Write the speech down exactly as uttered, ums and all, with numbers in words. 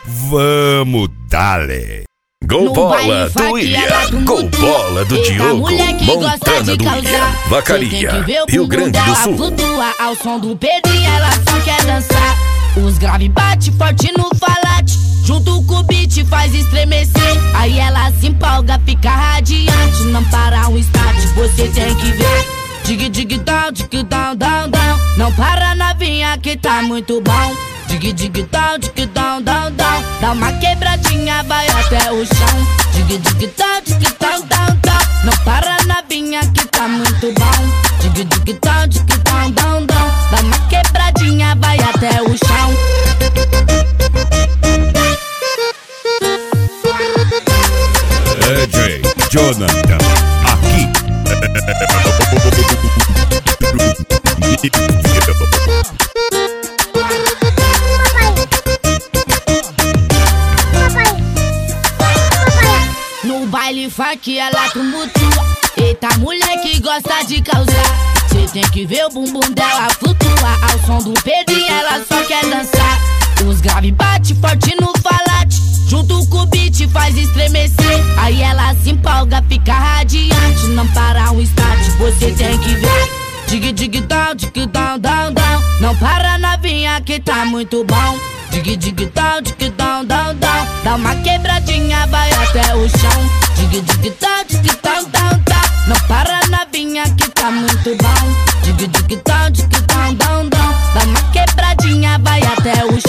Vamos, dale! Gol bola do William, gol bola do Diogo, Montana do William, Vacaria, Rio Grande do Sul. Flutua ao som do Pedrinho, ela só quer dançar. Os grave bate forte no falate, junto com o beat faz estremecer. Aí ela se empolga, fica radiante, não para um instante, você tem que ver. Dig dig down, dig down, down, down. Não para novinha que tá muito bom. Dig dig down, dig down, down, down. Dá uma quebradinha, vai até o chão. Dig dig down, dig down, down, down. Não para novinha que tá muito bom. Dig dig down, dig down, down, down. Dá uma quebradinha, vai até o chão. D J Jonathan, aqui. No baile funk ela tumultua. Eita, mulher que gosta de causar. Cê tem que ver o bumbum dela flutuar. Ao som do Pedrinho ela só quer dançar. Os grave bate forte no falate, junto com o beat faz estremecer. Aí ela se empolga, fica radiante, não para um instante, você tem que ver. Dig dig down, dig down, down, down. Não para novinha que tá muito bom. Dig dig down, dig down, down, down. Dá uma quebradinha, vai até o chão. Dig dig down, dig down, down, down. Não para novinha que tá muito bom. Dig dig down, dig down, down, down. Dá uma quebradinha, vai até o chão.